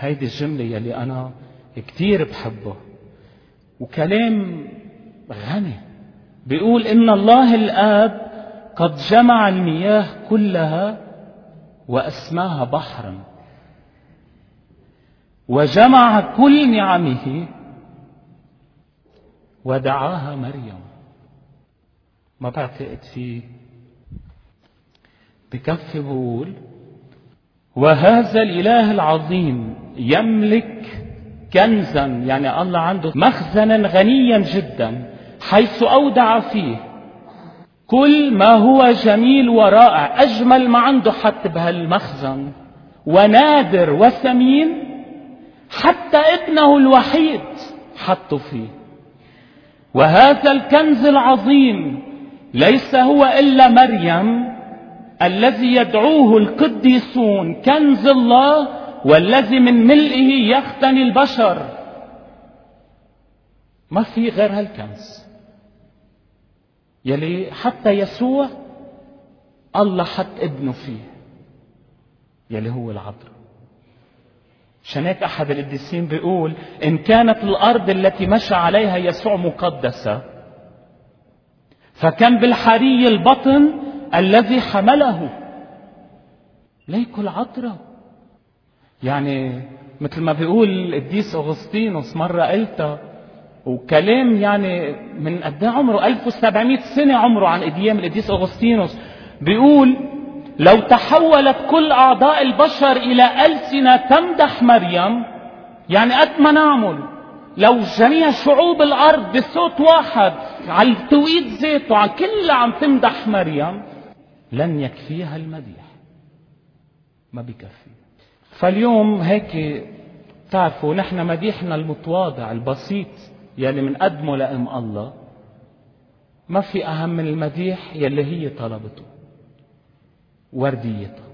هيدي الجملة يلي أنا كتير بحبه، وكلام غني. بيقول إن الله الآب قد جمع المياه كلها وأسماها بحرا، وجمع كل نعمه ودعاها مريم. ما بعتقد فيه. بكفي بقول: وهذا الإله العظيم يملك كنزا، يعني الله عنده مخزنا غنيا جدا، حيث أودع فيه كل ما هو جميل ورائع. أجمل ما عنده حتى بهالمخزن، ونادر وثمين، حتى ابنه الوحيد حطه فيه. وهذا الكنز العظيم ليس هو إلا مريم الذي يدعوه القديسون كنز الله، والذي من ملئه يختني البشر. ما في غير هالكنز يلي حتى يسوع الله حط ابنه فيه، يلي هو العذراء. عشان هيك أحد القديسين بيقول: إن كانت الأرض التي مشى عليها يسوع مقدسة، فكان بالحري البطن الذي حمله ليك العذراء. يعني مثل ما بيقول القديس أغسطينوس، مرة قلتها وكلام يعني من قد عمره 1700 سنة عمره، عن أيام القديس أغسطينوس. بيقول: لو تحولت كل أعضاء البشر إلى ألسنة تمدح مريم، يعني قد ما نعمل لو جميع شعوب الأرض بصوت واحد على التوقيت ذاته عن كل عم تمدح مريم، لن يكفيها المديح، ما بيكفي. فاليوم هيك تعرفوا نحن مديحنا المتواضع البسيط يلي منقدمه لأم الله، ما في أهم من المديح يلي هي طلبته، ورديتها.